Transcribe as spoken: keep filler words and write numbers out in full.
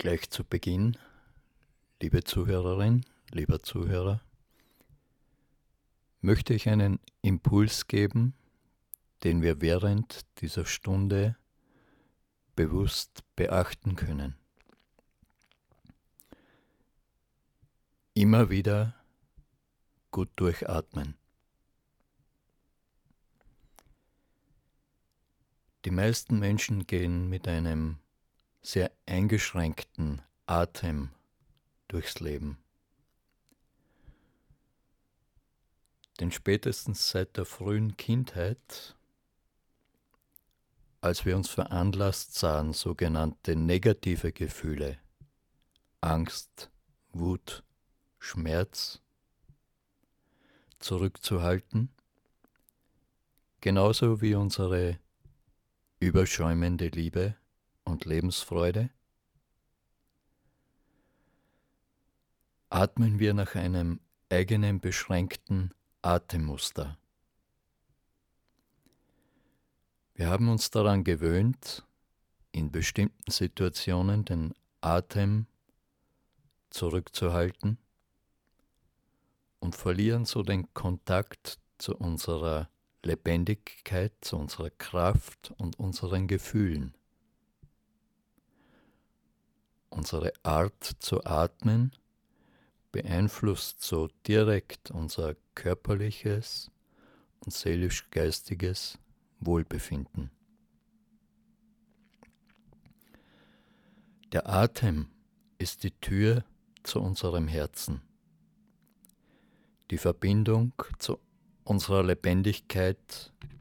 Gleich zu Beginn, liebe Zuhörerin, lieber Zuhörer, möchte ich einen Impuls geben, den wir während dieser Stunde bewusst beachten können. Immer wieder gut durchatmen. Die meisten Menschen gehen mit einem sehr eingeschränkten Atem durchs Leben. Denn spätestens seit der frühen Kindheit, als wir uns veranlasst sahen, sogenannte negative Gefühle, Angst, Wut, Schmerz, zurückzuhalten, genauso wie unsere überschäumende Liebe und Lebensfreude, atmen wir nach einem eigenen beschränkten Atemmuster. Wir haben uns daran gewöhnt, in bestimmten Situationen den Atem zurückzuhalten und verlieren so den Kontakt zu unserer Lebendigkeit, zu unserer Kraft und unseren Gefühlen. Unsere Art zu atmen beeinflusst so direkt unser körperliches und seelisch-geistiges Wohlbefinden. Der Atem ist die Tür zu unserem Herzen, die Verbindung zu unserer Lebendigkeit